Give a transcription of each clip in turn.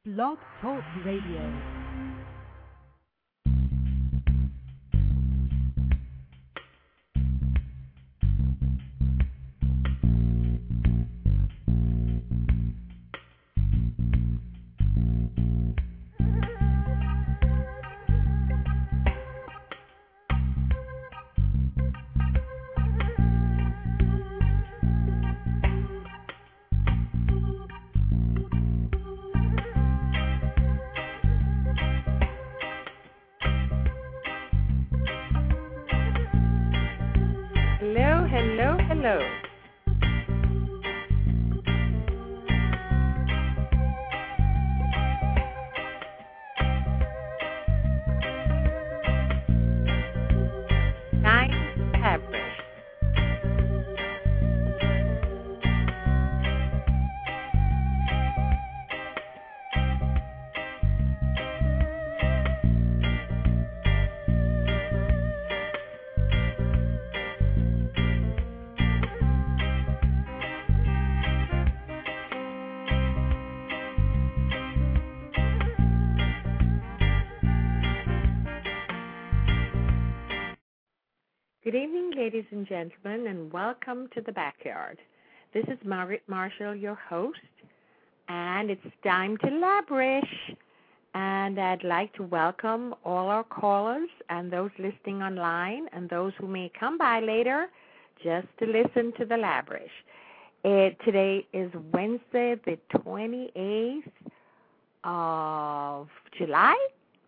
Blog Talk Radio. Hello. Nice fabric. Good evening, ladies and gentlemen, and welcome to the backyard. This is Margaret Marshall, your host, and it's time to labrish. And I'd like to welcome all our callers and those listening online and those who may come by later just to listen to the labrish. Today is Wednesday, the 28th of July,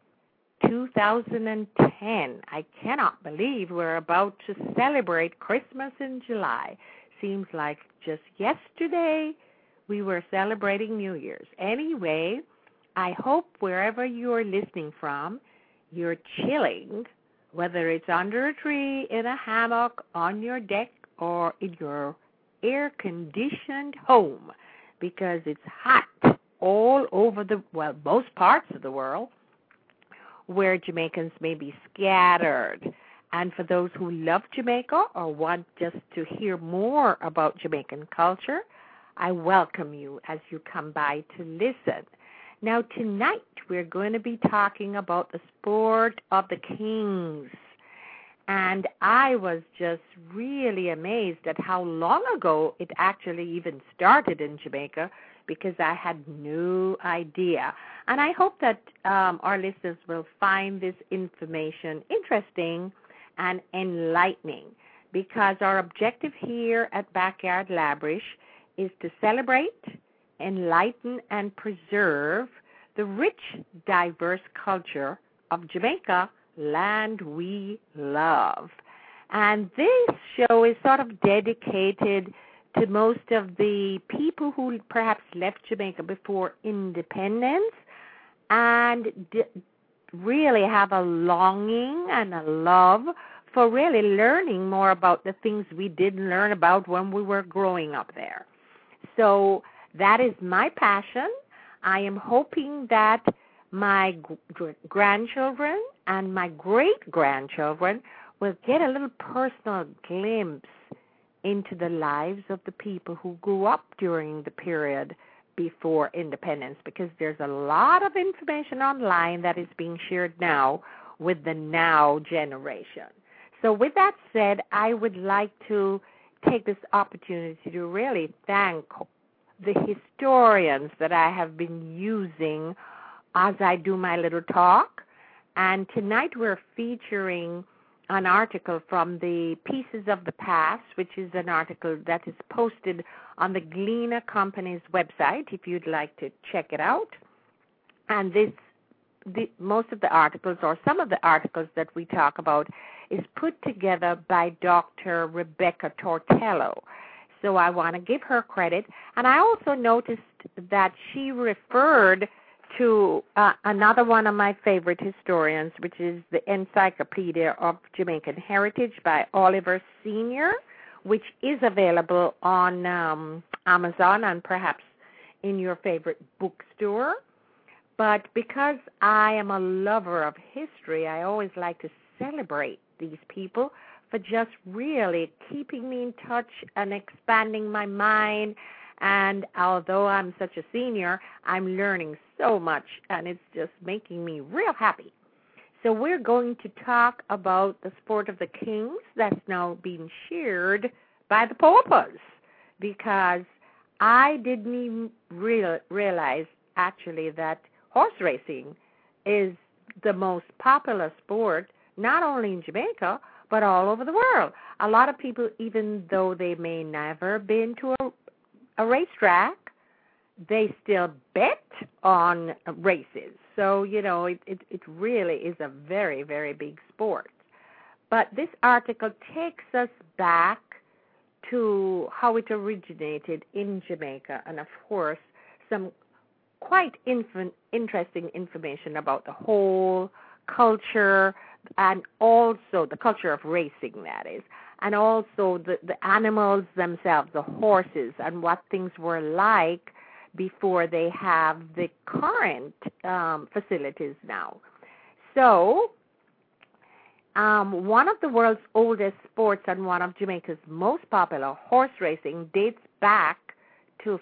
2010. I cannot believe we're about to celebrate Christmas in July. Seems like just yesterday we were celebrating New Year's. Anyway, I hope wherever you're listening from, you're chilling, whether it's under a tree, in a hammock, on your deck, or in your air-conditioned home, because it's hot all over most parts of the world, where Jamaicans may be scattered. And for those who love Jamaica or want just to hear more about Jamaican culture, I welcome you as you come by to listen. Now, tonight we're going to be talking about the sport of the kings. And I was just really amazed at how long ago it actually even started in Jamaica, because I had no idea. And I hope that our listeners will find this information interesting and enlightening, because our objective here at Backyard Labrish is to celebrate, enlighten, and preserve the rich, diverse culture of Jamaica, land we love. And this show is sort of dedicated to most of the people who perhaps left Jamaica before independence and really have a longing and a love for really learning more about the things we didn't learn about when we were growing up there. So that is my passion. I am hoping that my grandchildren and my great-grandchildren will get a little personal glimpse into the lives of the people who grew up during the period before independence, because there's a lot of information online that is being shared now with the now generation. So with that said, I would like to take this opportunity to really thank the historians that I have been using as I do my little talk. And tonight we're featuring an article from the Pieces of the Past, which is an article that is posted on the Gleaner Company's website, if you'd like to check it out. And most of the articles, or some of the articles that we talk about, is put together by Dr. Rebecca Tortello. So I want to give her credit. And I also noticed that she referred to another one of my favorite historians, which is the Encyclopedia of Jamaican Heritage by Oliver Sr., which is available on Amazon and perhaps in your favorite bookstore. But because I am a lover of history, I always like to celebrate these people for just really keeping me in touch and expanding my mind And although I'm such a senior, I'm learning so much, and it's just making me real happy. So we're going to talk about the sport of the kings that's now being shared by the Paupas, because I didn't even realize actually that horse racing is the most popular sport, not only in Jamaica, but all over the world. A lot of people, even though they may never been to a racetrack, they still bet on races. So, it really is a very, very big sport. But this article takes us back to how it originated in Jamaica, and of course, some quite interesting information about the whole culture, and also the culture of racing, that is, and also the animals themselves, the horses, and what things were like before they have the current facilities now. So, one of the world's oldest sports and one of Jamaica's most popular, horse racing, dates back to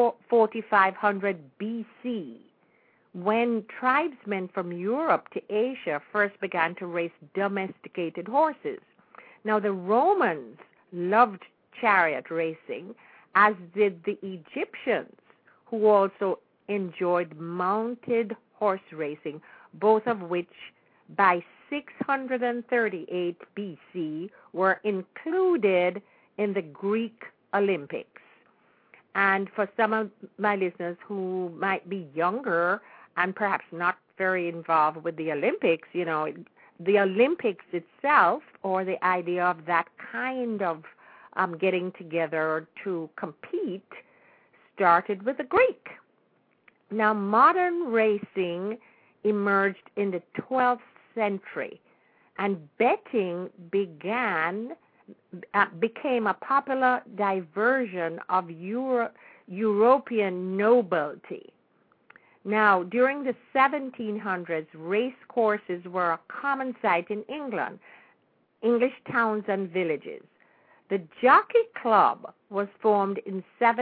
4500 BC, when tribesmen from Europe to Asia first began to race domesticated horses. Now, the Romans loved chariot racing, as did the Egyptians, who also enjoyed mounted horse racing, both of which by 638 BC were included in the Greek Olympics. And for some of my listeners who might be younger and perhaps not very involved with the Olympics, the Olympics itself, or the idea of that kind of getting together to compete, started with the Greek. Now, modern racing emerged in the 12th century, and betting became a popular diversion of European nobility. Now, during the 1700s, race courses were a common sight in England, English towns and villages. The Jockey Club was formed in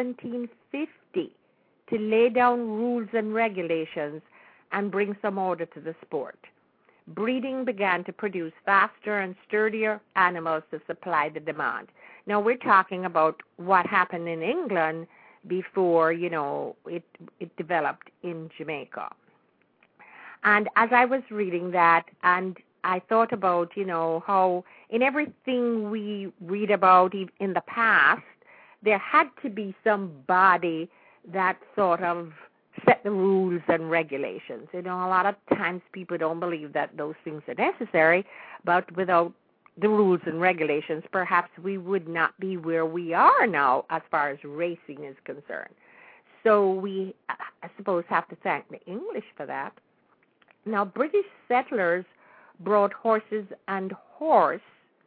1750 to lay down rules and regulations and bring some order to the sport. Breeding began to produce faster and sturdier animals to supply the demand. Now, we're talking about what happened in England before, it developed in Jamaica. And as I was reading that, and I thought about, how in everything we read about in the past, there had to be somebody that sort of set the rules and regulations. A lot of times people don't believe that those things are necessary, but without the rules and regulations, perhaps we would not be where we are now as far as racing is concerned. So we, I suppose, have to thank the English for that. Now, British settlers brought horses and horse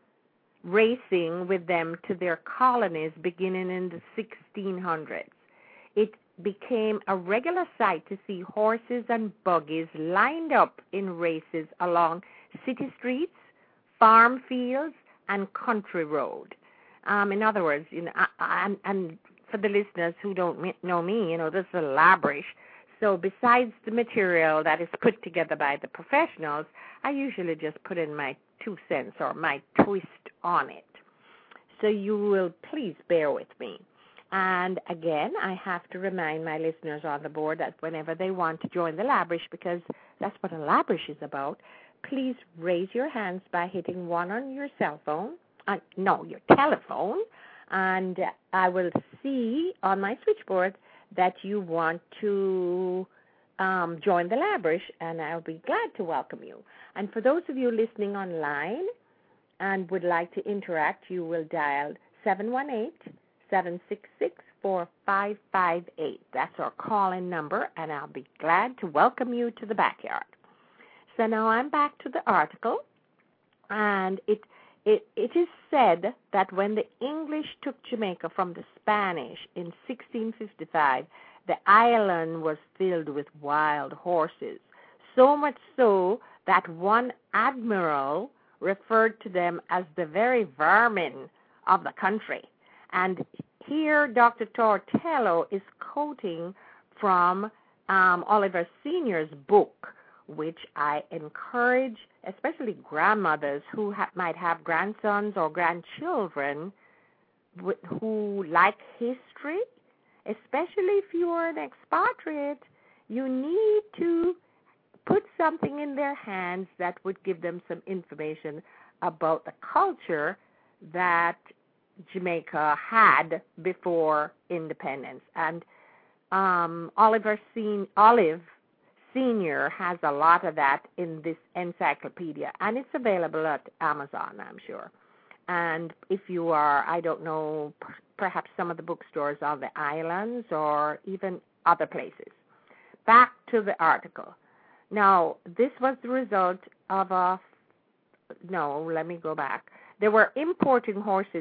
racing with them to their colonies beginning in the 1600s. It became a regular sight to see horses and buggies lined up in races along city streets, farm fields, and country road. In other words, and for the listeners who don't know me, this is a labrish. So besides the material that is put together by the professionals, I usually just put in my 2 cents or my twist on it. So you will please bear with me. And again, I have to remind my listeners on the board that whenever they want to join the labrish, because that's what a labrish is about, please raise your hands by hitting 1 on your cell phone, your telephone, and I will see on my switchboard that you want to join the labrish, and I'll be glad to welcome you. And for those of you listening online and would like to interact, you will dial 718-766-4558. That's our call-in number, and I'll be glad to welcome you to the backyard. So now I'm back to the article, and it is said that when the English took Jamaica from the Spanish in 1655, the island was filled with wild horses, so much so that one admiral referred to them as the very vermin of the country. And here Dr. Tortello is quoting from Oliver Sr.'s book, which I encourage, especially grandmothers who might have grandsons or grandchildren who like history, especially if you are an expatriate. You need to put something in their hands that would give them some information about the culture that Jamaica had before independence. And Olive Sr. has a lot of that in this encyclopedia, and it's available at Amazon, I'm sure. And if you are, I don't know, perhaps some of the bookstores on the islands or even other places. Back to the article. Now, this was the result of let me go back. There were importation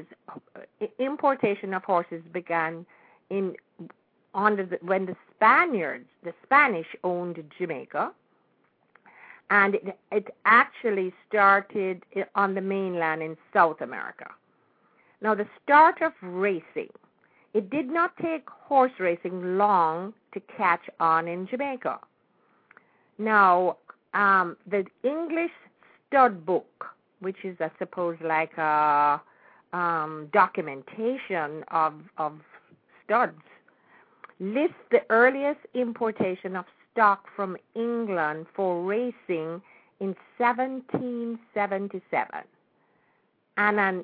of horses began when the Spanish owned Jamaica, and it actually started on the mainland in South America. Now, the start of racing, it did not take horse racing long to catch on in Jamaica. Now, the English stud book, which is, I suppose, like a documentation of studs, lists the earliest importation of stock from England for racing in 1777. And an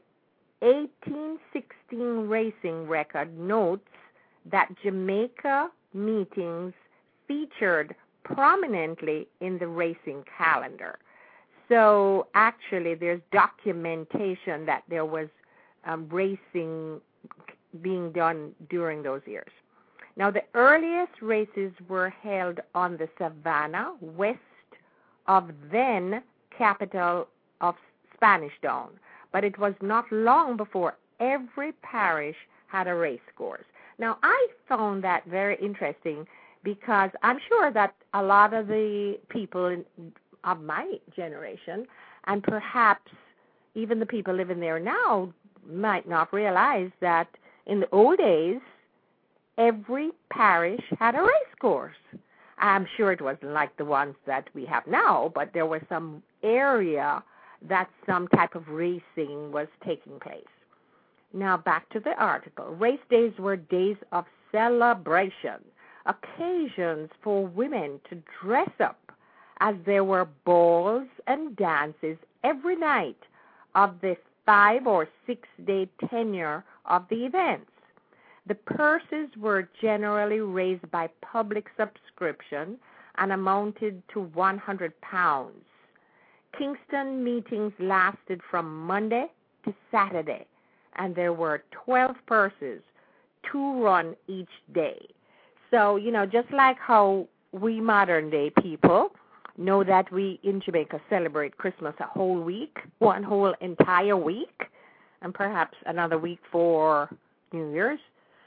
1816 racing record notes that Jamaica meetings featured prominently in the racing calendar. So actually there's documentation that there was racing being done during those years. Now, the earliest races were held on the Savannah, west of then capital of Spanish Town, but it was not long before every parish had a race course. Now, I found that very interesting because I'm sure that a lot of the people of my generation, and perhaps even the people living there now, might not realize that in the old days, every parish had a race course. I'm sure it wasn't like the ones that we have now, but there was some area that some type of racing was taking place. Now back to the article. Race days were days of celebration, occasions for women to dress up, as there were balls and dances every night of the 5 or 6 day tenure of the events. The purses were generally raised by public subscription and amounted to £100. Kingston meetings lasted from Monday to Saturday, and there were 12 purses, 2 run each day. So, just like how we modern day people know that we in Jamaica celebrate Christmas a whole week, one whole entire week, and perhaps another week for New Year's.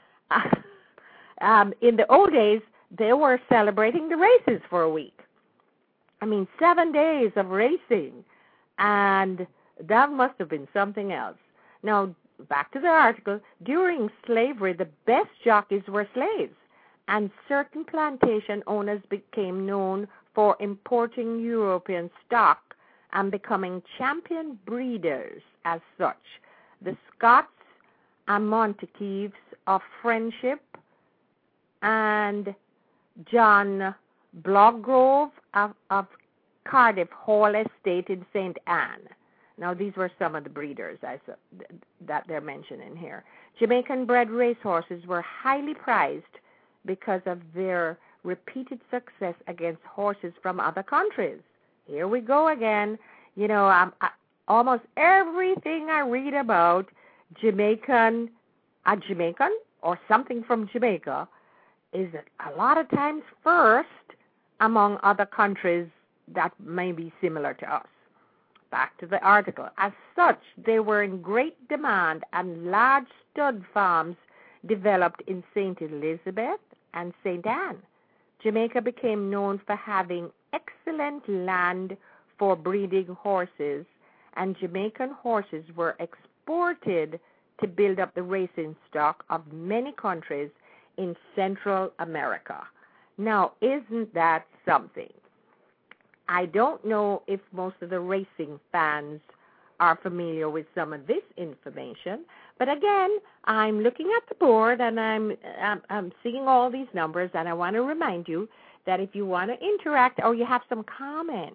In the old days, they were celebrating the races for a week. 7 days of racing, and that must have been something else. Now, back to the article. During slavery, the best jockeys were slaves, and certain plantation owners became known for importing European stock and becoming champion breeders as such. The Scots and Montagues of Friendship and John Bloggrove of Cardiff Hall Estate in St. Anne. Now, these were some of the breeders that they're mentioning here. Jamaican-bred racehorses were highly prized because of their repeated success against horses from other countries. Here we go again. Almost everything I read about a Jamaican or something from Jamaica is a lot of times first among other countries that may be similar to us. Back to the article. As such, they were in great demand, and large stud farms developed in St. Elizabeth and St. Anne. Jamaica became known for having excellent land for breeding horses, and Jamaican horses were exported to build up the racing stock of many countries in Central America. Now, isn't that something? I don't know if most of the racing fans are familiar with some of this information, but again, I'm looking at the board and I'm seeing all these numbers, and I want to remind you that if you want to interact or you have some comment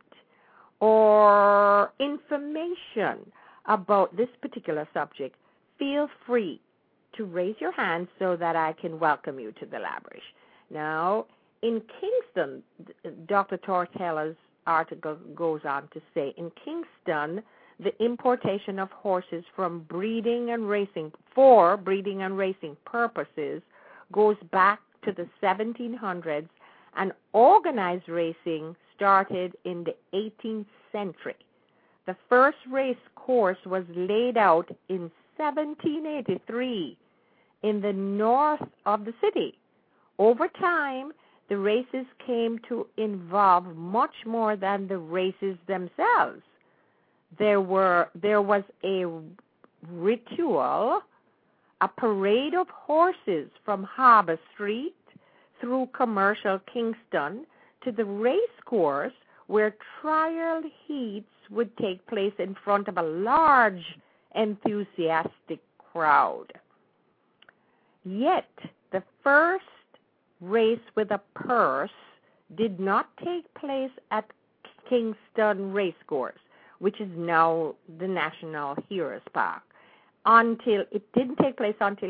or information about this particular subject, feel free to raise your hand so that I can welcome you to the Labrish. Now, in Kingston, Dr. Tortella's article goes on to say, in Kingston, the importation of horses from breeding and racing purposes goes back to the 1700s, and organized racing started in the 18th century. The first race course was laid out in 1783 in the north of the city. Over time, the races came to involve much more than the races themselves. There was a ritual, a parade of horses from Harbor Street through commercial Kingston to the race course, where trial heats would take place in front of a large, enthusiastic crowd. Yet, the first race with a purse did not take place at Kingston Racecourse, which is now the National Heroes Park. It didn't take place until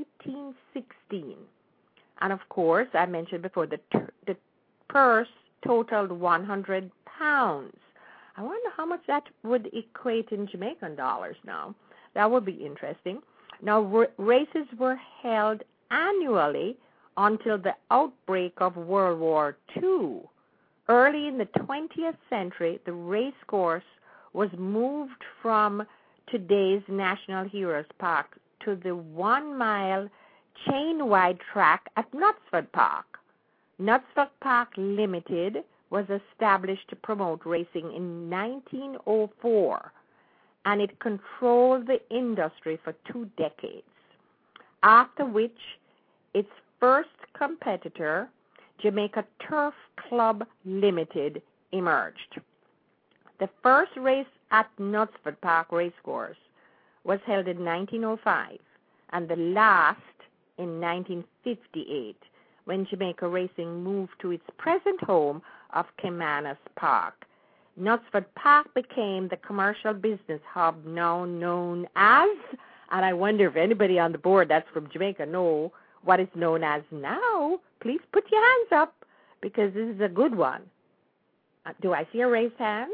1816. And of course, I mentioned before, the purse totaled 100 pounds. I wonder how much that would equate in Jamaican dollars now. That would be interesting. Now, races were held annually until the outbreak of World War II. Early in the 20th century, the race course was moved from today's National Heroes Park to the 1-mile chain-wide track at Knutsford Park. Knutsford Park Limited was established to promote racing in 1904, and it controlled the industry for 2 decades, after which its first competitor, Jamaica Turf Club Limited, emerged. The first race at Knutsford Park Racecourse was held in 1905, and the last in 1958, when Jamaica Racing moved to its present home of Caymanas Park. Knutsford Park became the commercial business hub now known as, and I wonder if anybody on the board that's from Jamaica know what it's known as now. Please put your hands up, because this is a good one. Do I see a raised hand?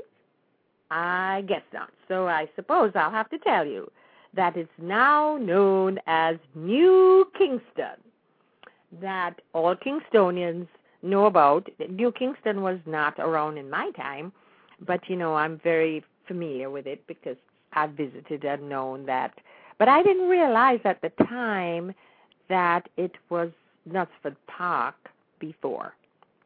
I guess not. So I suppose I'll have to tell you that it's now known as New Kingston, that all Kingstonians know about. New Kingston was not around in my time, but, I'm very familiar with it because I've visited and known that. But I didn't realize at the time that it was Knutsford Park before.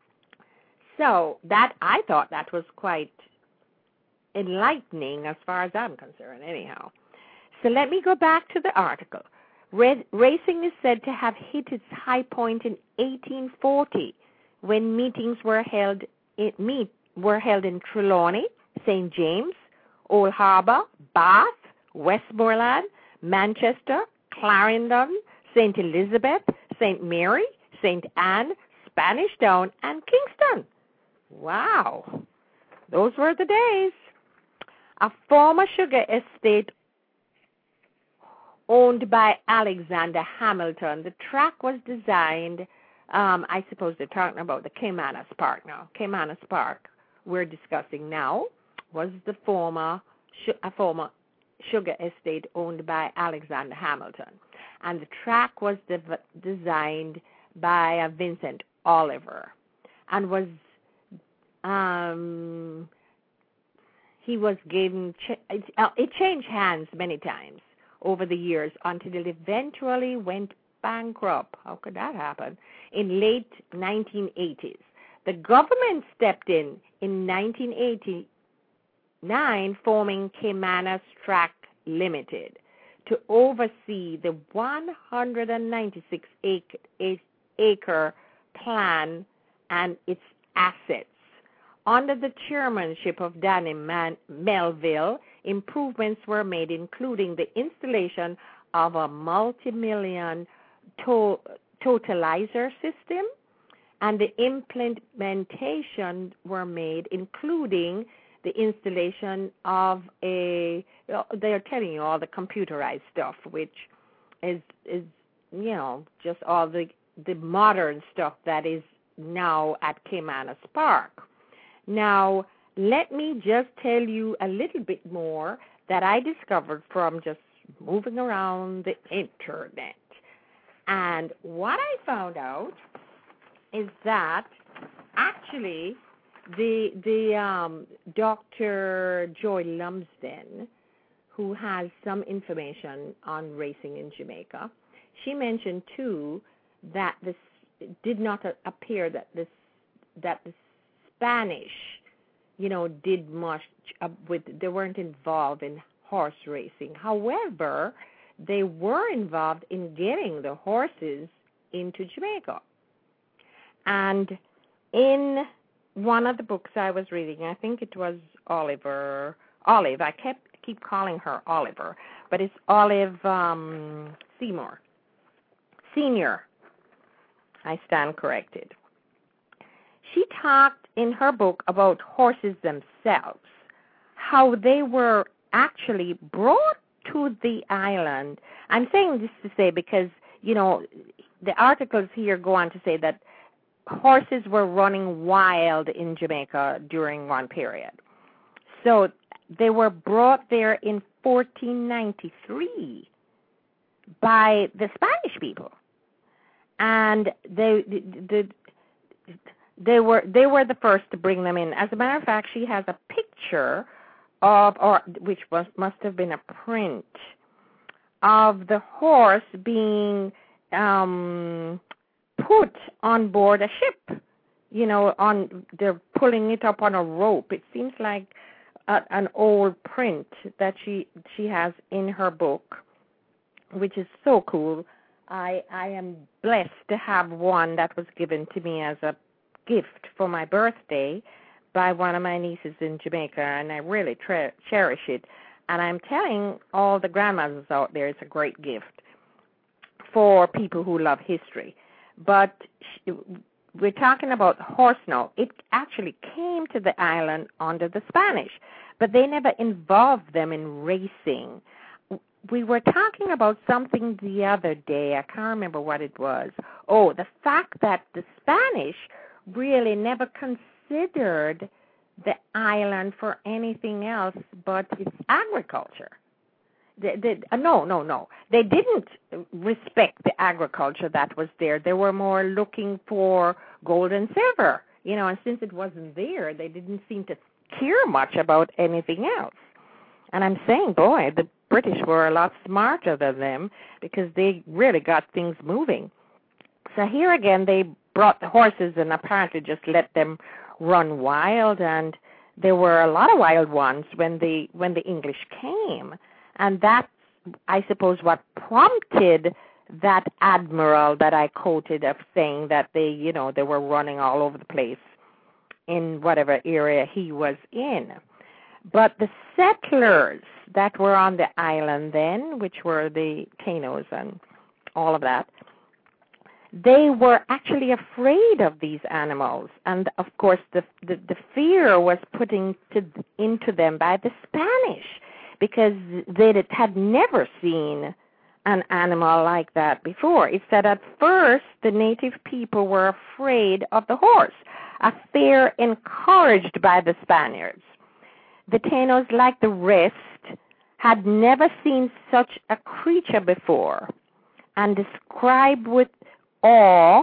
So I thought that was quite enlightening as far as I'm concerned, anyhow. So let me go back to the article. Racing is said to have hit its high point in 1840, when meetings were held in Trelawney, St. James, Old Harbour, Bath, Westmoreland, Manchester, Clarendon, St. Elizabeth, St. Mary, St. Anne, Spanish Town, and Kingston. Wow, those were the days. A former sugar estate owned by Alexander Hamilton, the track was designed, I suppose they're talking about the Caymanas Park now. Caymanas Park we're discussing now was a former sugar estate owned by Alexander Hamilton. And the track was designed by Vincent Oliver, and was he was given. It changed hands many times over the years until it eventually went bankrupt. How could that happen? In late 1980s, the government stepped in 1989, forming Caymanas Track Limited to oversee the 196-acre plan and its assets. Under the chairmanship of Danny Melville, improvements were made, including the installation of a multi-million totalizer system, and the implementation were made, including the installation of they're telling you all the computerized stuff, which is just all the modern stuff that is now at Caymanas Park. Now, let me just tell you a little bit more that I discovered from just moving around the internet. And what I found out is that actually the Dr. Joy Lumsden, who has some information on racing in Jamaica, she mentioned too that this did not appear that the Spanish, did much they weren't involved in horse racing. However, they were involved in getting the horses into Jamaica. And in one of the books I was reading, I think it was Olive. I keep calling her Oliver, but it's Olive Seymour. Senior. I stand corrected. She talked in her book about horses themselves, how they were actually brought to the island. I'm saying this to say because, the articles here go on to say that horses were running wild in Jamaica during one period. So they were brought there in 1493 by the Spanish people. And they were the first to bring them in. As a matter of fact, she has a picture which must have been a print of the horse being put on board a ship. They're pulling it up on a rope. It seems like an old print that she has in her book, which is so cool. I am blessed to have one that was given to me as a gift for my birthday by one of my nieces in Jamaica, and I really cherish it. And I'm telling all the grandmothers out there it's a great gift for people who love history. But we're talking about horse now. It actually came to the island under the Spanish, but they never involved them in racing. We were talking about something the other day. I can't remember what it was. Oh, the fact that the Spanish really never considered the island for anything else but its agriculture. No. They didn't respect the agriculture that was there. They were more looking for gold and silver, and since it wasn't there, they didn't seem to care much about anything else. And I'm saying, boy, the British were a lot smarter than them because they really got things moving. So here again, they brought the horses and apparently just let them run wild, and there were a lot of wild ones when the English came. And that's, I suppose, what prompted that admiral that I quoted of saying that they were running all over the place in whatever area he was in. But the settlers that were on the island then, which were the Taínos and all of that, they were actually afraid of these animals. And, of course, the fear was put into them by the Spanish because they had never seen an animal like that before. It said at first the native people were afraid of the horse, a fear encouraged by the Spaniards. The Taínos, like the rest, had never seen such a creature before and described with awe.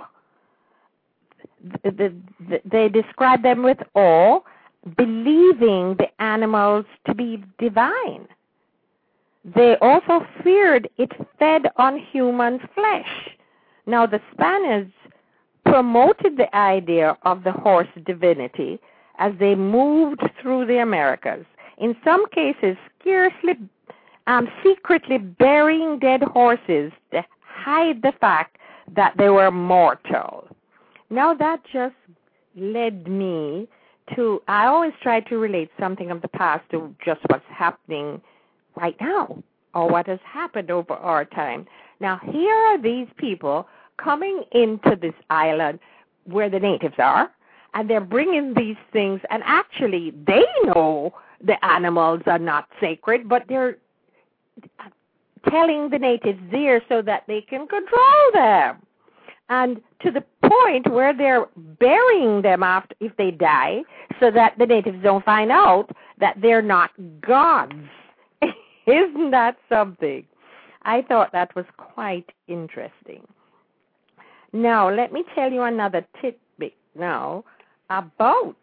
They described them with awe, believing the animals to be divine. They also feared it fed on human flesh. Now, the Spaniards promoted the idea of the horse divinity as they moved through the Americas. In some cases, scarcely secretly burying dead horses to hide the fact that they were mortal. Now that just led me to, I always try to relate something of the past to just what's happening right now or what has happened over our time. Now here are these people coming into this island where the natives are, and they're bringing these things, and actually they know the animals are not sacred, but they're telling the natives there so that they can control them. And to the point where they're burying them after if they die so that the natives don't find out that they're not gods. Isn't that something? I thought that was quite interesting. Now, let me tell you another tidbit now about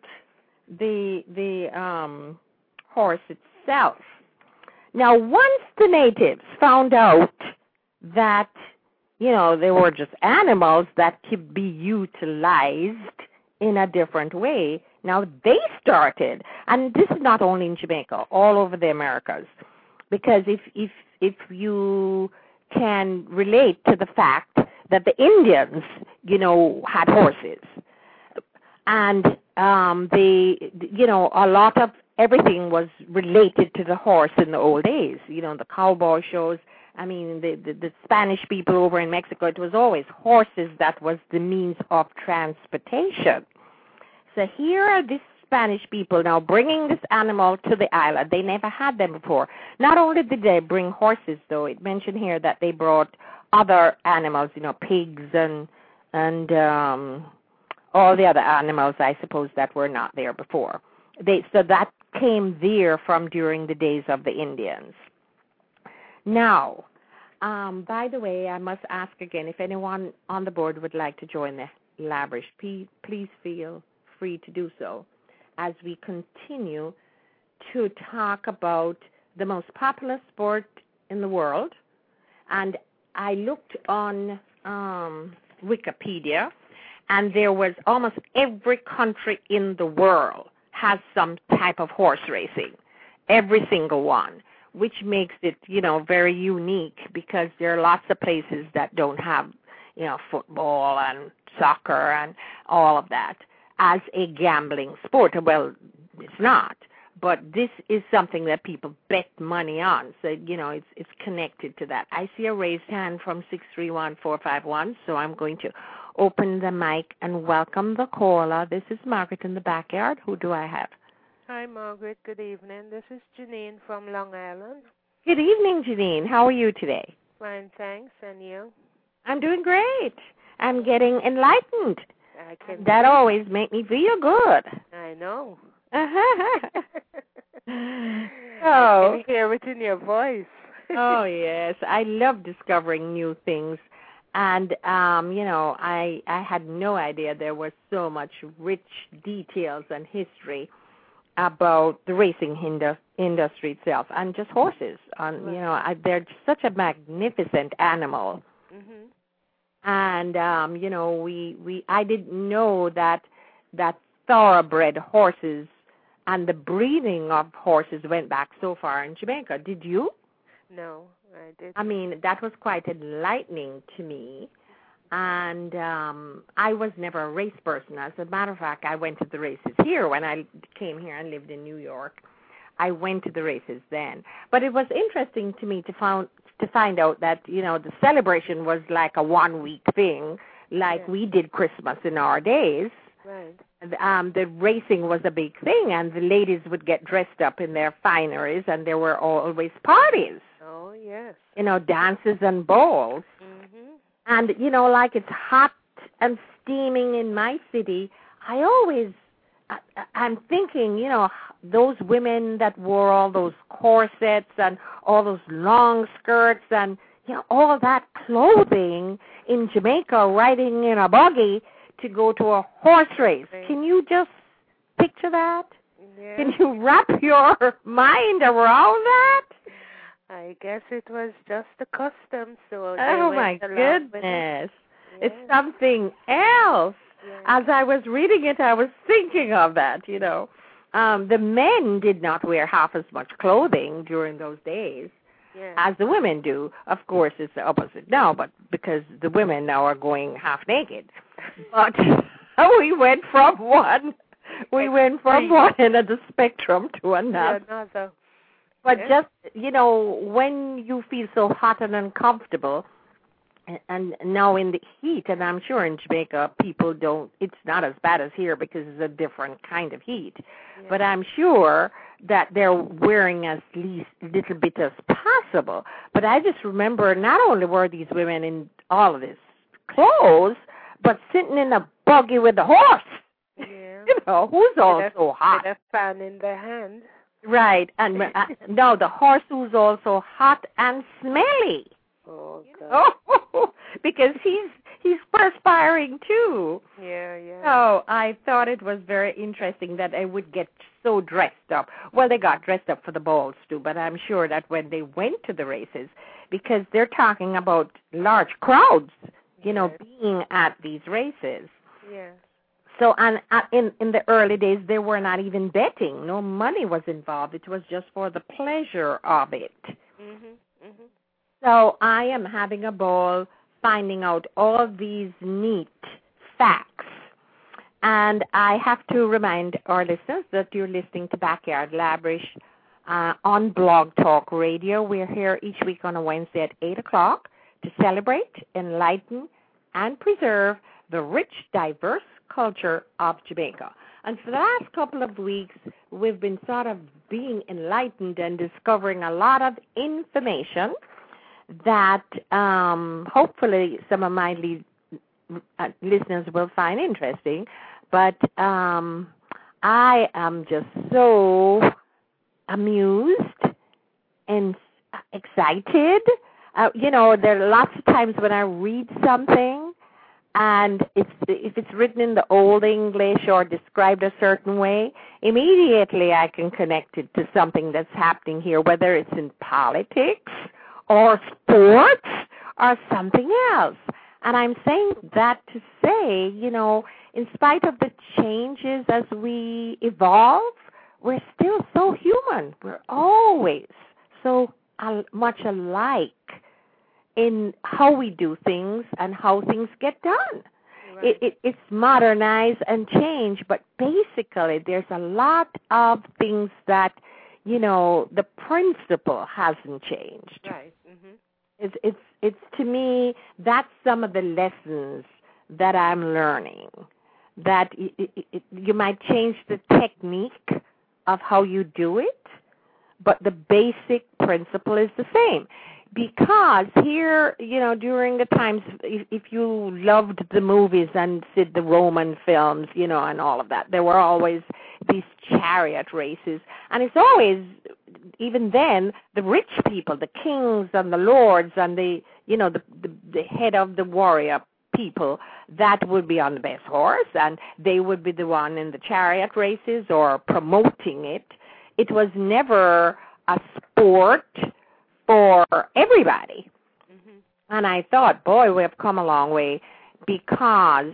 the horse itself. Now, once the natives found out that, they were just animals that could be utilized in a different way, now they started, and this is not only in Jamaica, all over the Americas, because if you can relate to the fact that the Indians, had horses, and a lot of everything was related to the horse in the old days, the cowboy shows. I mean, the Spanish people over in Mexico, it was always horses that was the means of transportation. So here are these Spanish people now bringing this animal to the island. They never had them before. Not only did they bring horses, though, it mentioned here that they brought other animals, pigs and all the other animals, I suppose, that were not there before. So that came there from during the days of the Indians. Now, by the way, I must ask again, if anyone on the board would like to join the Labrish, please feel free to do so as we continue to talk about the most popular sport in the world. And I looked on Wikipedia, and there was almost every country in the world has some type of horse racing, every single one, which makes it, very unique because there are lots of places that don't have, football and soccer and all of that as a gambling sport. Well, it's not, but this is something that people bet money on. So, it's connected to that. I see a raised hand from 631-451, so I'm going to open the mic and welcome the caller. This is Margaret in the backyard. Who do I have? Hi, Margaret. Good evening. This is Janine from Long Island. Good evening, Janine. How are you today? Fine, thanks. And you? I'm doing great. I'm getting enlightened. That always makes me feel good. I know. Oh. I can hear it in your voice. Oh, yes. I love discovering new things. And, I had no idea there was so much rich details and history about the racing industry itself and just horses. They're such a magnificent animal. Mm-hmm. And, I didn't know that thoroughbred horses and the breeding of horses went back so far in Jamaica. Did you? No, I didn't. I mean, that was quite enlightening to me. And I was never a race person. As a matter of fact, I went to the races here when I came here and lived in New York. I went to the races then. But it was interesting to me to find out that, the celebration was like a 1-week thing, like we did Christmas in our days. Right. The racing was a big thing, and the ladies would get dressed up in their fineries, and there were always parties. Oh, yes. Dances and balls. Mm-hmm. And, like it's hot and steaming in my city, I'm thinking, those women that wore all those corsets and all those long skirts and, all of that clothing in Jamaica, riding in a buggy to go to a horse race. Right. Can you just picture that? Yeah. Can you wrap your mind around that? I guess it was just a custom, so oh my goodness. It's something else. Yeah. As I was reading it, I was thinking of that, The men did not wear half as much clothing during those days. as the women do. Of course, it's the opposite now, but because the women now are going half naked. But we went from one end of the spectrum to another. Yeah, another. But just, when you feel so hot and uncomfortable, and now in the heat, and I'm sure in Jamaica people it's not as bad as here because it's a different kind of heat. Yeah. But I'm sure that they're wearing as least little bit as possible. But I just remember not only were these women in all of this clothes, but sitting in a buggy with a horse. Yeah. Who's also hot. With a fan in their hand. Right. And no, the horse who's also hot and smelly. Oh, God. Oh, because he's perspiring too. Yeah. So I thought it was very interesting that they would get so dressed up. Well, they got dressed up for the balls too, but I'm sure that when they went to the races, because they're talking about large crowds, being at these races. Yes. So in the early days, they were not even betting. No money was involved. It was just for the pleasure of it. Mm-hmm. So I am having a ball finding out all these neat facts. And I have to remind our listeners that you're listening to Backyard Labrish on Blog Talk Radio. We're here each week on a Wednesday at 8 o'clock to celebrate, enlighten, and preserve the rich, diverse culture of Jamaica. And for the last couple of weeks, we've been sort of being enlightened and discovering a lot of information that hopefully some of my listeners will find interesting. But I am just so amused and excited. There are lots of times when I read something, and if it's written in the Old English or described a certain way, immediately I can connect it to something that's happening here, whether it's in politics or sports or something else. And I'm saying that to say, in spite of the changes as we evolve, we're still so human. We're always so much alike in how we do things and how things get done. Right. It's modernized and changed, but basically there's a lot of things that, the principle hasn't changed. Right. Mm-hmm. It's to me, that's some of the lessons that I'm learning, that you might change the technique of how you do it, but the basic principle is the same. Because here, during the times, if you loved the movies and did the Roman films, and all of that, there were always these chariot races. And it's always, even then, the rich people, the kings and the lords and the head of the warrior people, that would be on the best horse, and they would be the one in the chariot races or promoting it. It was never a sport for everybody. Mm-hmm. And I thought, boy, we have come a long way, because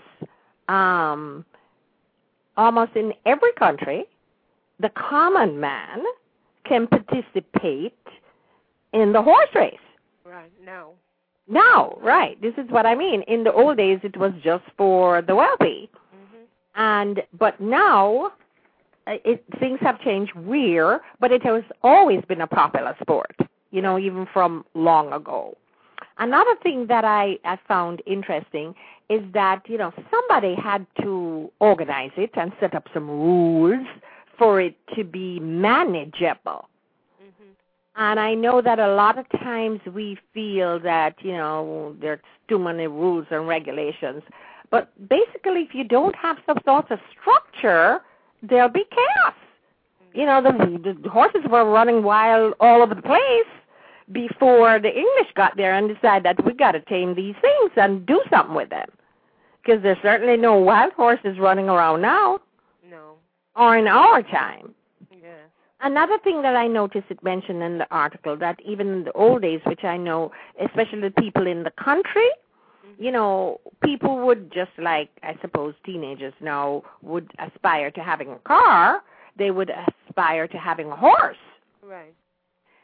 almost in every country, the common man can participate in the horse race. Right, now. Now, right. This is what I mean. In the old days, it was just for the wealthy. Mm-hmm. But now, things have changed but it has always been a popular sport, even from long ago. Another thing that I found interesting is that, somebody had to organize it and set up some rules for it to be manageable. Mm-hmm. And I know that a lot of times we feel that, there's too many rules and regulations. But basically, if you don't have some sort of structure, there'll be chaos. The horses were running wild all over the place before the English got there and decided that we got to tame these things and do something with them. Because there's certainly no wild horses running around now. No. Or in our time. Yes. Another thing that I noticed it mentioned in the article, that even in the old days, which I know, especially the people in the country, people would just like, I suppose, teenagers now would aspire to having a car. They would aspire to having a horse. Right.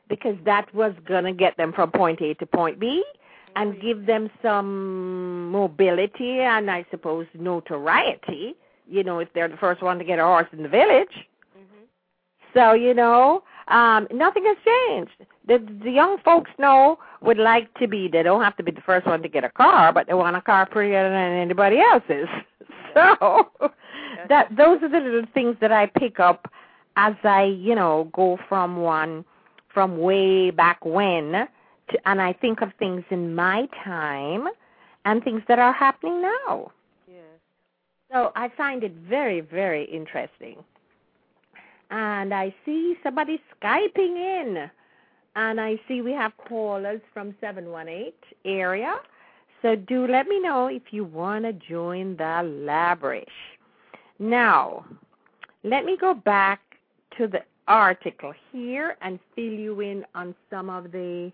because that was going to get them from point A to point B and give them some mobility and, I suppose, notoriety, if they're the first one to get a horse in the village. So, nothing has changed. The young folks now would like to be, they don't have to be the first one to get a car, but they want a car prettier than anybody else's. So those are the little things that I pick up as I, go from way back when, and I think of things in my time and things that are happening now. Yeah. So I find it very, very interesting. And I see somebody Skyping in. And I see we have callers from 718 area. So do let me know if you want to join the Labrish. Now, let me go back to the article here and fill you in on some of the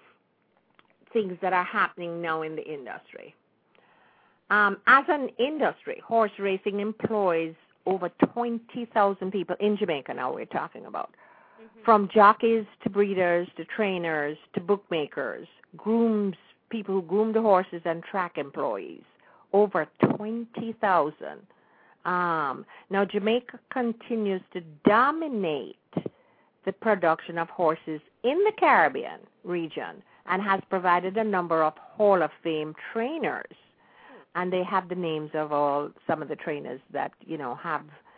things that are happening now in the industry. As an industry, horse racing employs over 20,000 people in Jamaica now we're talking about, from jockeys to breeders to trainers to bookmakers, grooms, people who groom the horses, and track employees, over 20,000. Now Jamaica continues to dominate the production of horses in the Caribbean region and has provided a number of Hall of Fame trainers. And they have the names of some of the trainers that, have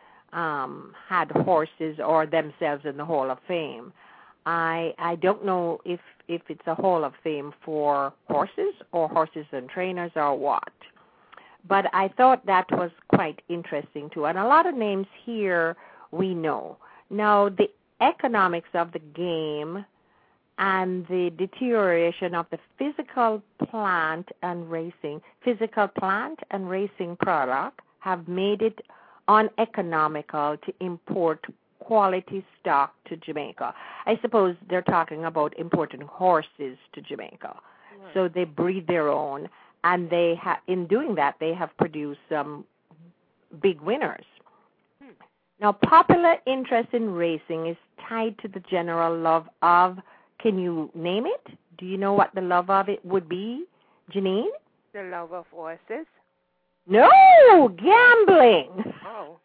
had horses or themselves in the Hall of Fame. I don't know if it's a Hall of Fame for horses or horses and trainers or what. But I thought that was quite interesting, too. And a lot of names here we know. Now, the economics of the game and the deterioration of the physical plant and racing product have made it uneconomical to import quality stock to Jamaica. I suppose they're talking about importing horses to Jamaica. Right. So they breed their own, and in doing that, they have produced some big winners. Now, popular interest in racing is tied to the general love of, can you name it? Do you know what the love of it would be, Janine? The love of horses? No, gambling. Oh.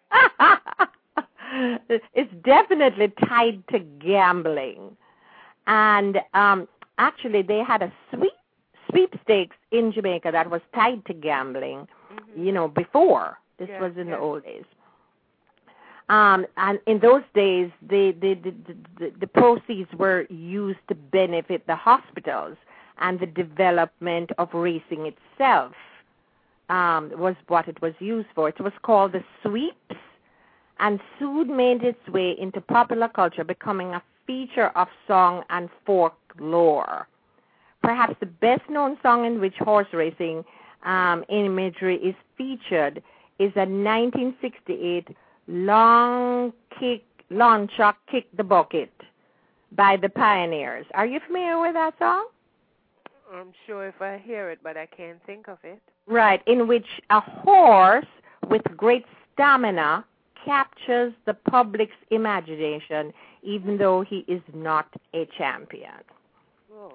It's definitely tied to gambling. And actually, they had a sweepstakes in Jamaica that was tied to gambling, before. This was in the old days. And in those days, the proceeds were used to benefit the hospitals, and the development of racing itself was what it was used for. It was called the sweeps, and soon made its way into popular culture, becoming a feature of song and folklore. Perhaps the best-known song in which horse racing imagery is featured is a 1968 Long Chuck Kick the Bucket by the Pioneers. Are you familiar with that song? I'm sure if I hear it, but I can't think of it. Right, in which a horse with great stamina captures the public's imagination, even though he is not a champion. Oh.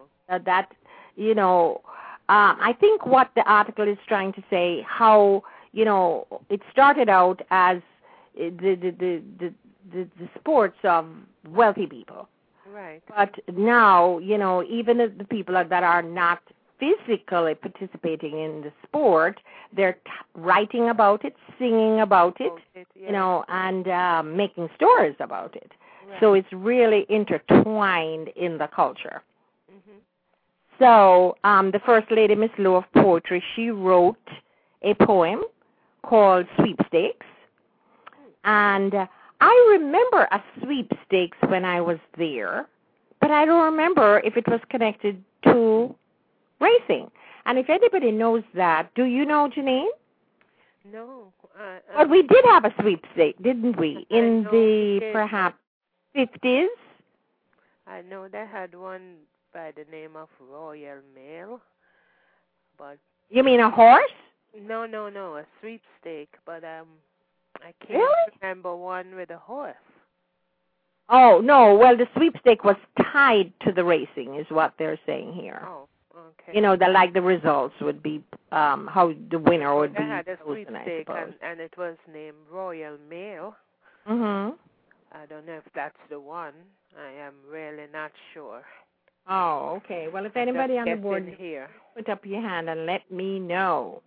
I think what the article is trying to say, how, it started out as the sports of wealthy people. Right. But now, even the people that are not physically participating in the sport, they're writing about it, singing about it, and making stories about it. Right. So it's really intertwined in the culture. Mm-hmm. So the First Lady, Miss Lowe of Poetry, she wrote a poem called Sweepstakes. And I remember a sweepstakes when I was there, but I don't remember if it was connected to racing. And if anybody knows that, do you know, Janine? No. But we did have a sweepstakes, didn't we, in the perhaps 50s? I know they had one by the name of Royal Mail, but... You mean a horse? No, a sweepstake, but I can't really? remember one with a horse. Oh, no. Well, the sweepstake was tied to the racing is what they're saying here. Oh, okay. You know, the results would be how the winner would They be had a chosen, I sweepstake, suppose. and it was named Royal Mail. Mhm. I don't know if that's the one. I am really not sure. Oh, okay. Well, if anybody on the board, here. put up your hand and let me know.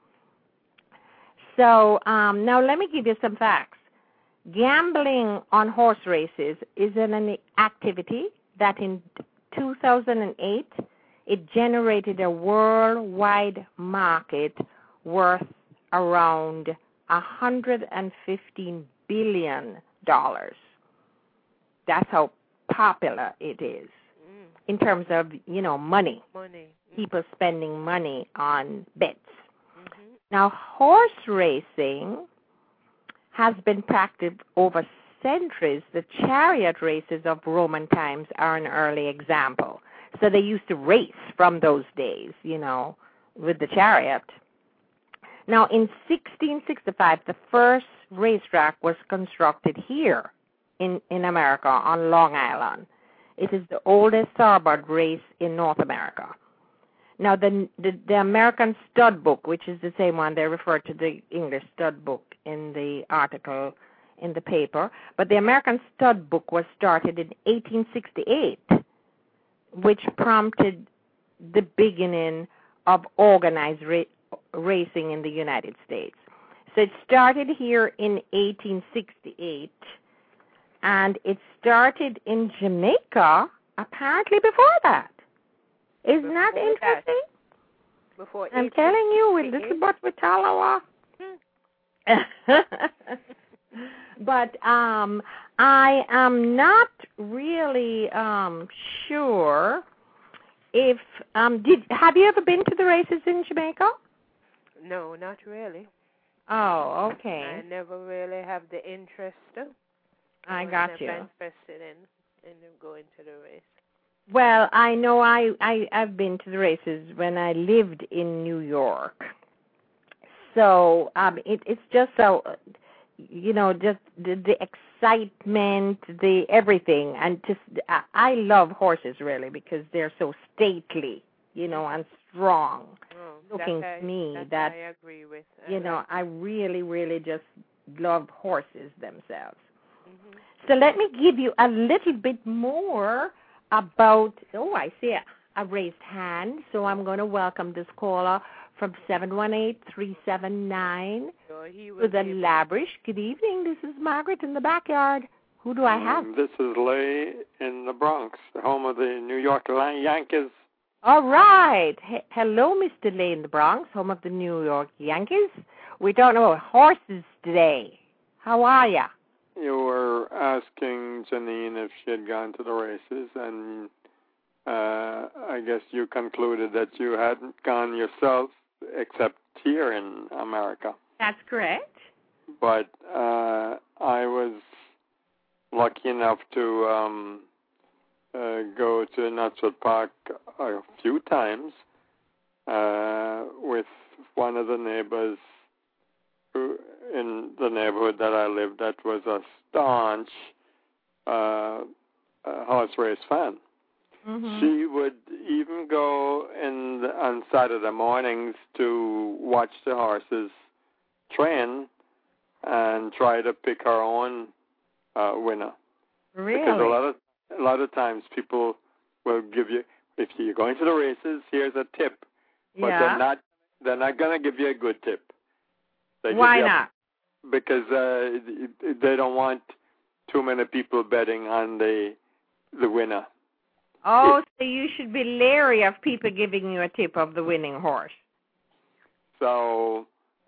So now let me give you some facts. Gambling on horse races is an activity that in 2008 it generated a worldwide market worth around $115 billion. That's how popular it is in terms of, money. People spending money on bets. Mm-hmm. Now, horse racing has been practiced over centuries. The chariot races of Roman times are an early example. So they used to race from those days, with the chariot. Now, in 1665, the first racetrack was constructed here in America on Long Island. It is the oldest thoroughbred race in North America. Now, the American Stud Book, which is the same one, they refer to the English Stud Book in the article in the paper, but the American Stud Book was started in 1868, which prompted the beginning of organized racing in the United States. So it started here in 1868, and it started in Jamaica apparently before that. Isn't that interesting? I'm telling you, with little but with Talawa. But I am not really sure if have you ever been to the races in Jamaica? No, not really. Oh, okay. I never really have the interest. I got you. I'm interested in going to the race. Well, I know I've been to the races when I lived in New York. So it's just so, just the excitement, the everything. And just I love horses, really, because they're so stately, and strong. Looking to me that, I agree with. I really, really just love horses themselves. Mm-hmm. So let me give you a little bit more about, I see a raised hand, so I'm going to welcome this caller from 718-379 with a Labrish. Good evening, this is Margaret in the backyard. Who do I have? This is Lay in the Bronx, the home of the New York Yankees. All right. Hello, Mr. Lay in the Bronx, home of the New York Yankees. We're talking about horses today. How are you? You were asking Janine if she had gone to the races, and I guess you concluded that you hadn't gone yourself, except here in America. That's correct. But I was lucky enough to go to Knutsford Park a few times with one of the neighbors who, in the neighborhood that I lived, that was a staunch horse race fan. Mm-hmm. She would even go on Saturday mornings to watch the horses train and try to pick her own winner. Really? Because a lot of times people will give you, if you're going to the races, here's a tip. But they're not going to give you a good tip. Why not? Because they don't want too many people betting on the winner. Oh, so you should be leery of people giving you a tip of the winning horse. So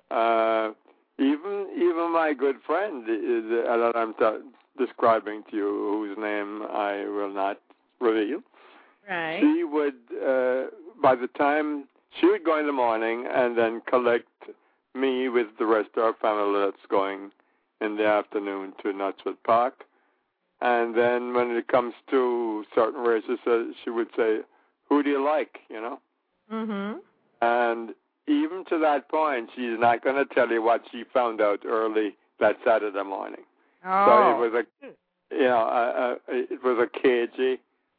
even my good friend that I'm describing to you, whose name I will not reveal, right? She would, by the time she would go in the morning and then collect me with the rest of our family that's going in the afternoon to Knutsford Park. And then when it comes to certain races, she would say, who do you like, Mm-hmm. And even to that point, she's not going to tell you what she found out early that Saturday morning. Oh. So it was a cagey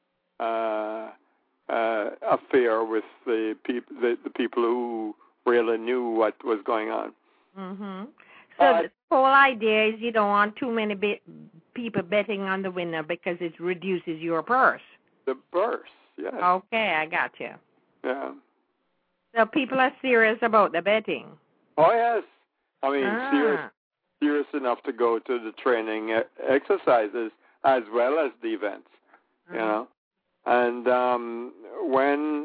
affair with the people who really knew what was going on. Mhm. So the whole idea is you don't want too many people betting on the winner because it reduces your purse. The purse, yes. Okay, I got you. Yeah. So people are serious about the betting. Oh yes, I mean serious enough to go to the training exercises as well as the events, you know. And when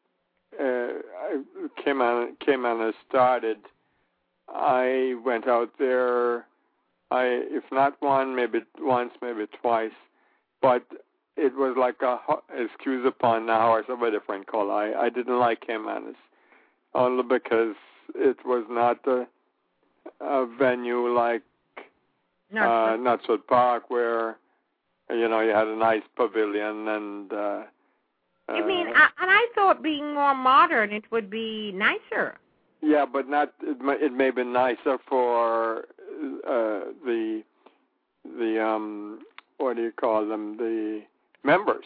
Caymanas started, I went out there. If not maybe once, maybe twice, but it was like excuse upon the horse of a different color. I didn't like Caymanas only because it was not a venue like Knutsford Park where you had a nice pavilion and. You mean? And I thought being more modern, it would be nicer. Yeah, but not. It may be nicer for the what do you call them? The members.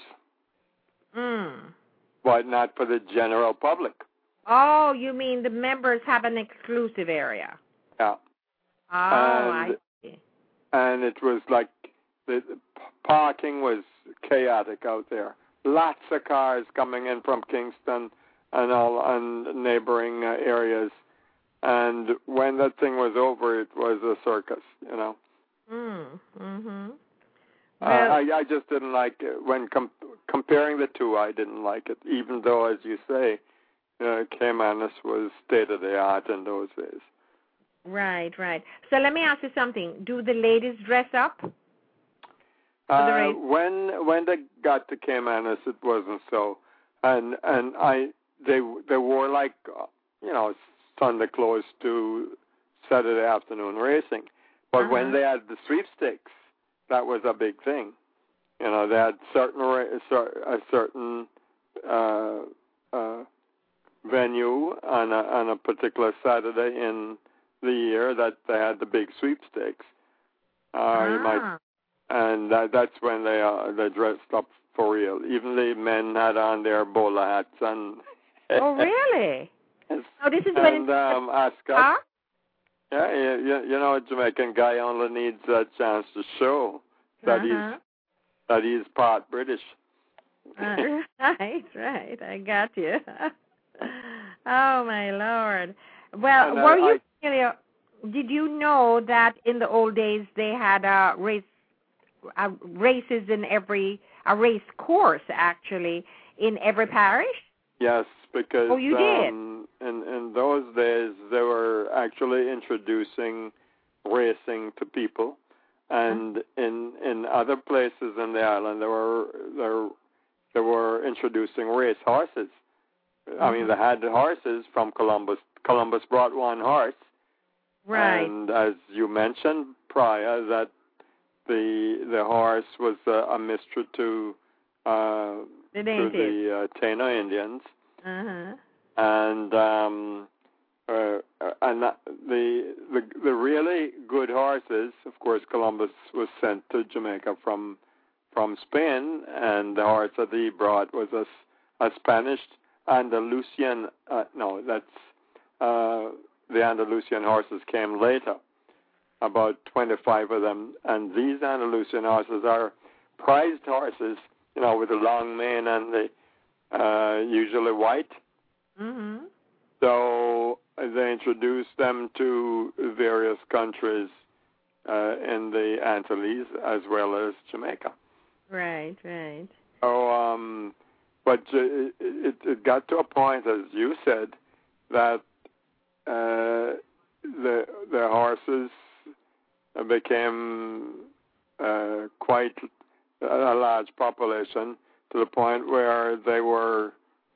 But not for the general public. Oh, you mean the members have an exclusive area? Yeah. Oh, I see. And it was like the parking was chaotic out there. Lots of cars coming in from Kingston and neighboring areas. And when that thing was over, it was a circus, you know. Well, I just didn't like it. When comparing the two, I didn't like it, even though, as you say, Caymanas was state-of-the-art in those days. Right. So let me ask you something. Do the ladies dress up for the race? When they got to Caymanas, it wasn't so. And they wore like, Sunday clothes to Saturday afternoon racing. But when they had the sweepstakes, that was a big thing. They had a certain venue on a particular Saturday in the year that they had the big sweepstakes. And that's when they dressed up for real. Even the men had on their bowler hats and. Oh really? Yes. Oh, this is when Ascot. Yeah, a Jamaican guy only needs a chance to show that he's part British. Right. I got you. Oh my Lord. Well, did you know that in the old days they had races in a race course actually in every parish? Yes, because you did. In those days they were actually introducing racing to people, and in other places in the island they were introducing race horses. I mean, they had horses from Columbus. Columbus brought one horse, right? And as you mentioned prior, that the horse was a mystery to the Taino Indians. And the really good horses, of course, Columbus was sent to Jamaica from Spain, and the horse that he brought was a Spanish Andalusian. The Andalusian horses came later, about 25 of them, and these Andalusian horses are prized horses, with a long mane and the usually white. So they introduced them to various countries in the Antilles as well as Jamaica. Right. So, but it got to a point, as you said, that the horses became quite a large population, to the point where they were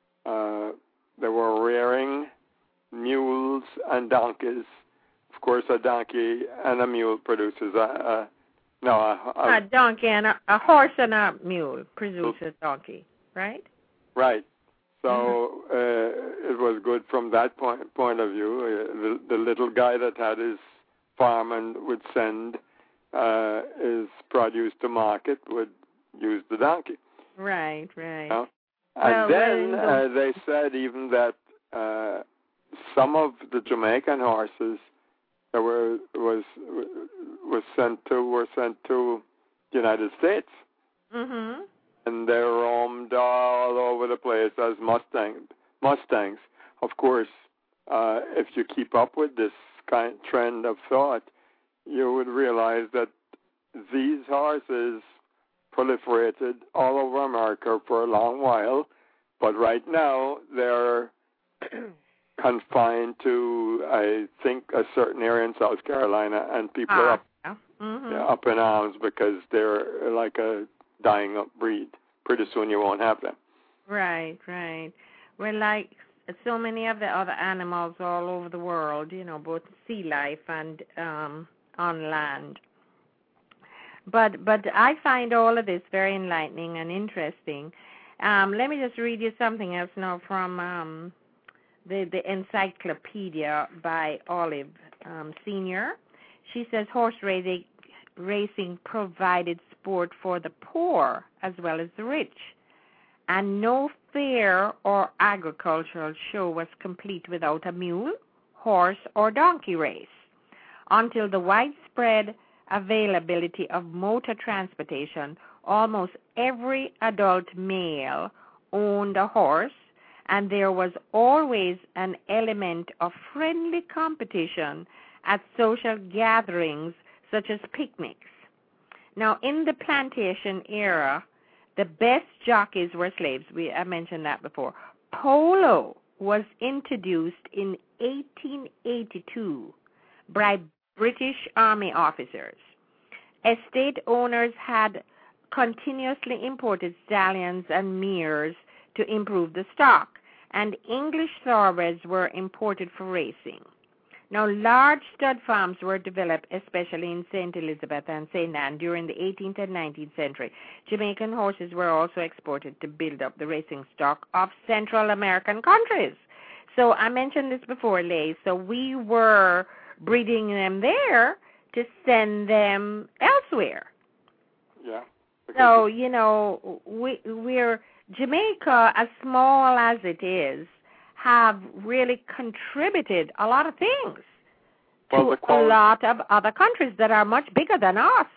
rearing mules and donkeys. Of course, a donkey and a mule produces a donkey and a horse and a mule produce a donkey, right? Right. So it was good from that point of view. The little guy that had his farm and would send is produce to market would use the donkey. Right, right. You know? And then they said even that some of the Jamaican horses that were sent to the United States, and they roamed all over the place as Mustangs. Of course, if you keep up with this trend of thought, you would realize that these horses proliferated all over America for a long while, but right now they're confined to, I think, a certain area in South Carolina, and people are up in arms because they're like a dying up breed. Pretty soon you won't have them. Right, right. Well, like so many of the other animals all over the world, both sea life and on land. But I find all of this very enlightening and interesting. Let me just read you something else now from the encyclopedia by Olive Sr. She says horse racing provided sport for the poor as well as the rich, and no fair or agricultural show was complete without a mule, horse, or donkey race. Until the widespread availability of motor transportation, almost every adult male owned a horse, and there was always an element of friendly competition at social gatherings such as picnics. Now, in the plantation era, the best jockeys were slaves. I mentioned that before. Polo was introduced in 1882 by British Army officers. Estate owners had continuously imported stallions and mares to improve the stock, and English thoroughbreds were imported for racing. Now, large stud farms were developed, especially in St. Elizabeth and St. Anne during the 18th and 19th century. Jamaican horses were also exported to build up the racing stock of Central American countries. So I mentioned this before, Leigh. So we were breeding them there to send them elsewhere. Yeah. So, we're Jamaica, as small as it is, have really contributed a lot of things to a lot of other countries that are much bigger than us.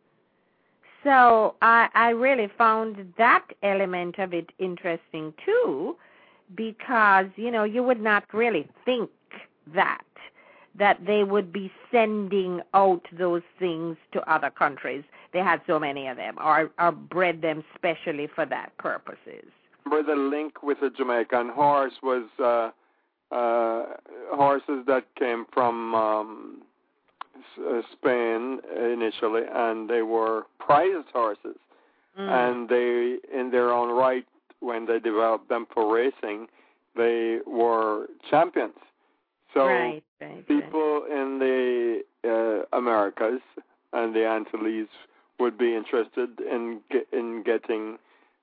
So I really found that element of it interesting, too, because, you would not really think that they would be sending out those things to other countries. They had so many of them, or bred them specially for that purposes. Remember the link with the Jamaican horse was horses that came from Spain initially, and they were prized horses. And they, in their own right, when they developed them for racing, they were champions. So people in the Americas and the Antilles would be interested in getting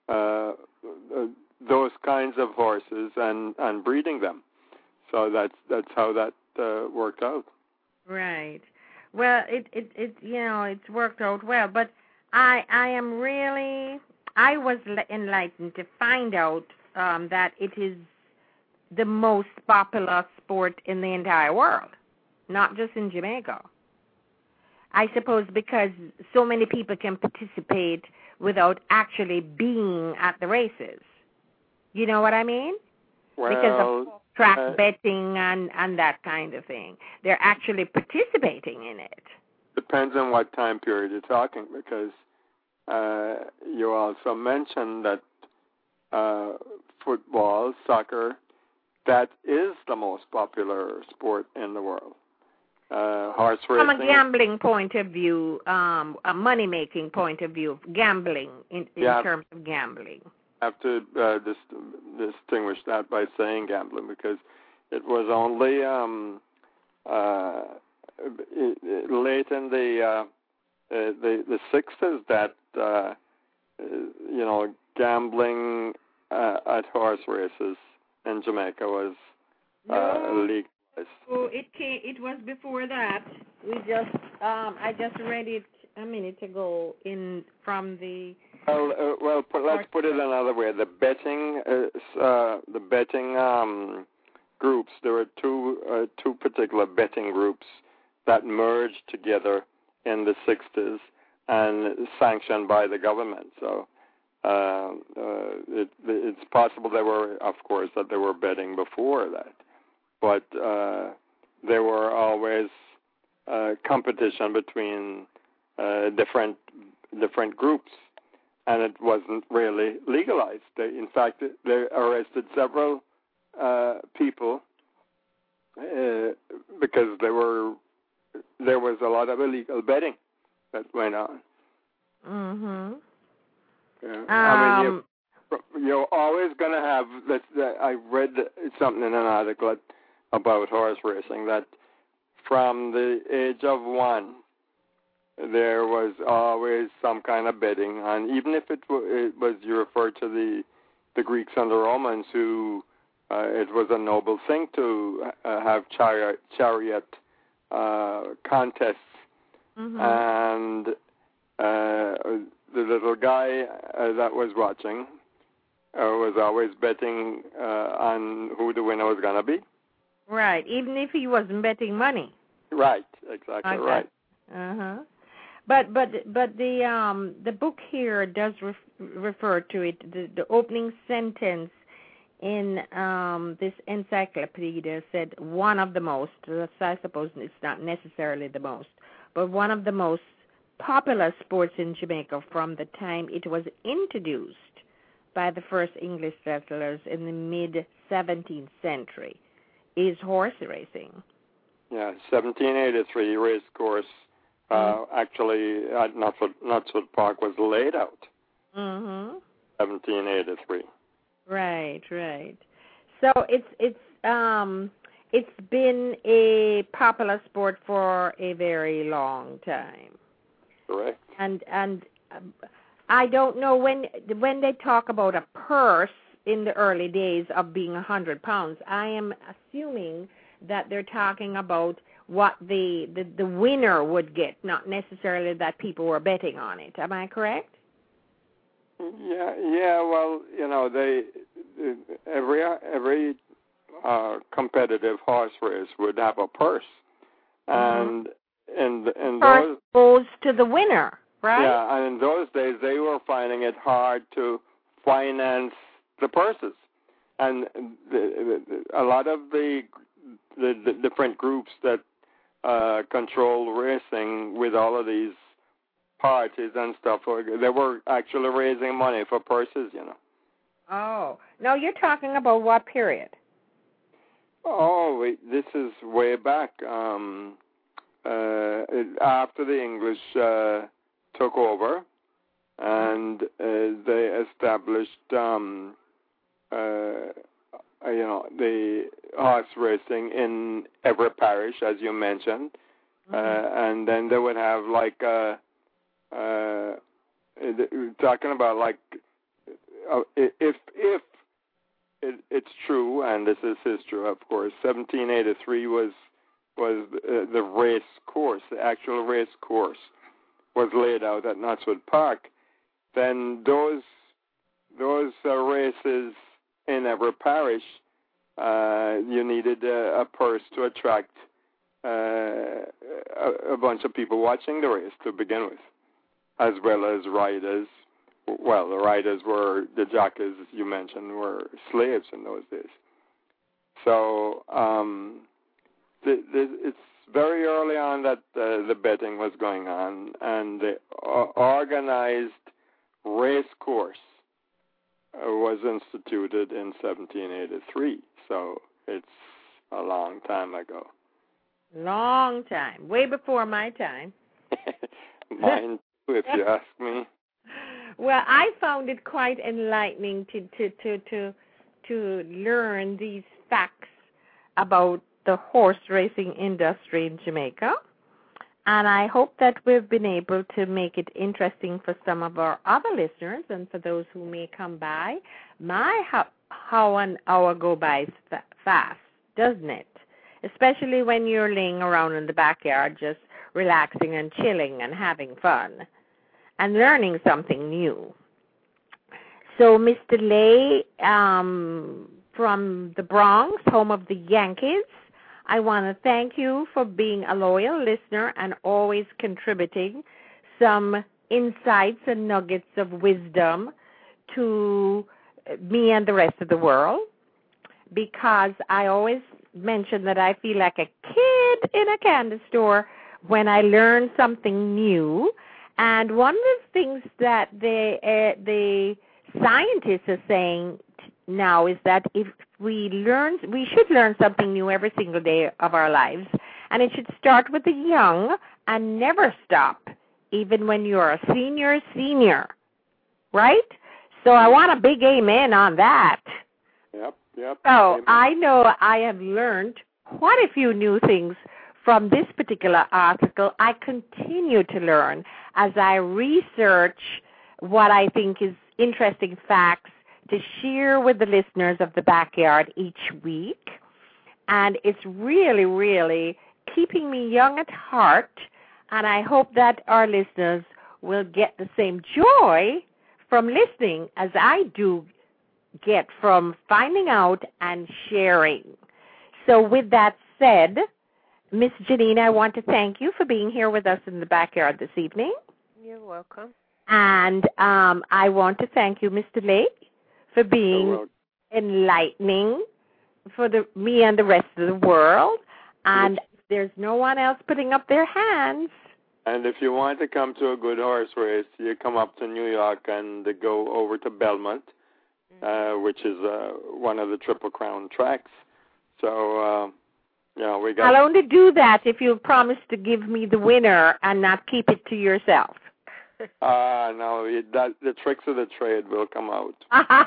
those kinds of horses and breeding them. So that's how that worked out. Right. Well, it's worked out well, but I was enlightened to find out that it is the most popular sport in the entire world, not just in Jamaica. I suppose because so many people can participate without actually being at the races. You know what I mean? Well, because of track betting and that kind of thing. They're actually participating in it. Depends on what time period you're talking, because you also mentioned that football, soccer, that is the most popular sport in the world. Horse racing. From a gambling point of view, a money-making point of view, gambling in terms of gambling. I have to distinguish that by saying gambling, because it was only late in the 60s that gambling at horse races in Jamaica was legalized. Oh, it was before that. I just read it a minute ago from the. Let's put it another way. The betting groups. There were two particular betting groups that merged together in the 60s and sanctioned by the government. So it's possible there were betting before that, but there were always competition between different groups, and it wasn't really legalized. In fact, they arrested several people because there was a lot of illegal betting that went on. Mhm. Yeah. I mean, you're always going to have. I read something in an article about horse racing that from the age of 1, there was always some kind of betting, and even if it was you refer to the Greeks and the Romans, who it was a noble thing to have chariot contests, and the little guy that was watching was always betting on who the winner was going to be. Right, even if he wasn't betting money. Right, exactly right. But the book here does refer to it. The opening sentence in this encyclopedia said one of the most. I suppose it's not necessarily the most, but one of the most popular sports in Jamaica from the time it was introduced by the first English settlers in the mid-17th century is horse racing. Yeah, 1783 race course actually at Knutsford Park was laid out. 1783. Right. So it's been a popular sport for a very long time. Correct. And I don't know when they talk about a purse in the early days of being 100 pounds. I am assuming that they're talking about what the winner would get, not necessarily that people were betting on it. Am I correct? Yeah. Well, every competitive horse race would have a purse, and in purse goes to the winner, right? Yeah, and in those days they were finding it hard to finance the purses, and a lot of the different groups that control racing with all of these parties and stuff, they were actually raising money for purses, Oh, now you're talking about what period? Oh, this is way back after the English took over, and they established the horse racing in every parish, as you mentioned, and then they would have talking about if it's true, and this is history, of course. 1783 was the race course, the actual race course was laid out at Knutsford Park. Then those races in every parish, you needed a purse to attract a bunch of people watching the race to begin with, as well as riders. Well, the riders were, the jockeys, as you mentioned, were slaves in those days. So it's very early on that the betting was going on, and the organized race course was instituted in 1783. So it's a long time ago. Long time, way before my time. Mine too, if you ask me. Well, I found it quite enlightening to learn these facts about the horse racing industry in Jamaica, and I hope that we've been able to make it interesting for some of our other listeners and for those who may come by. How an hour go by fast, doesn't it? Especially when you're laying around in the backyard just relaxing and chilling and having fun and learning something new. So, Mr. Lay, from the Bronx, home of the Yankees, I want to thank you for being a loyal listener and always contributing some insights and nuggets of wisdom to me and the rest of the world, because I always mention that I feel like a kid in a candy store when I learn something new. And one of the things that the scientists are saying now is that if we should learn something new every single day of our lives, and it should start with the young and never stop, even when you're a senior, right? So I want a big amen on that. Yep. So Amen. I know I have learned quite a few new things from this particular article. I continue to learn as I research what I think is interesting facts to share with the listeners of the Backyard each week. And it's really, really keeping me young at heart. And I hope that our listeners will get the same joy from listening as I do get from finding out and sharing. So with that said, Miss Janine, I want to thank you for being here with us in the Backyard this evening. You're welcome. And I want to thank you, Mr. Lake, for being enlightening for me and the rest of the world. And there's no one else putting up their hands. And if you want to come to a good horse race, you come up to New York and go over to Belmont, which is one of the Triple Crown tracks. So, we got... I'll only do that if you promise to give me the winner and not keep it to yourself. No, the tricks of the trade will come out.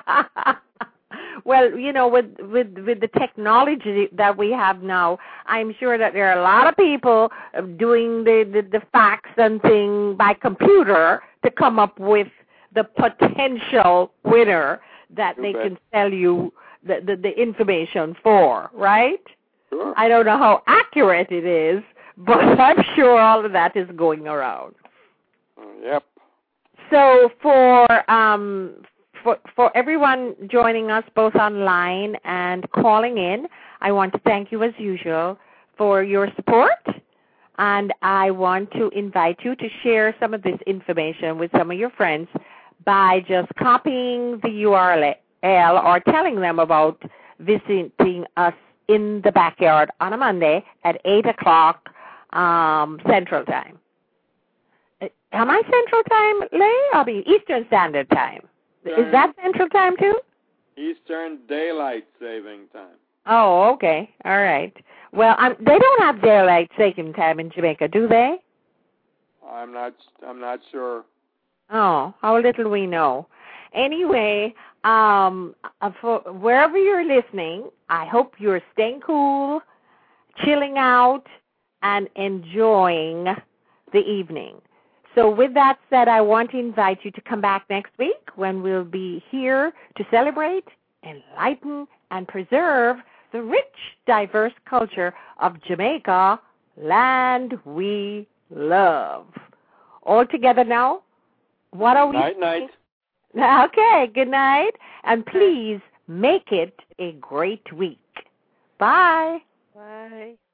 Well, with the technology that we have now, I'm sure that there are a lot of people doing the facts and things by computer to come up with the potential winner that they can sell you the information for, right? Sure. I don't know how accurate it is, but I'm sure all of that is going around. Yep. So for everyone joining us both online and calling in, I want to thank you as usual for your support, and I want to invite you to share some of this information with some of your friends by just copying the URL or telling them about visiting us in the Backyard on a Monday at 8 o'clock Central Time. Am I Central Time, Lay? I'll be Eastern Standard Time. Is that Central Time too? Eastern Daylight Saving Time. Oh, okay. All right. Well, they don't have Daylight Saving Time in Jamaica, do they? I'm not sure. Oh, how little we know. Anyway, for wherever you're listening, I hope you're staying cool, chilling out, and enjoying the evening. So with that said, I want to invite you to come back next week when we'll be here to celebrate, enlighten, and preserve the rich, diverse culture of Jamaica, land we love. All together now, what are we? Night. Okay, good night, and please make it a great week. Bye. Bye.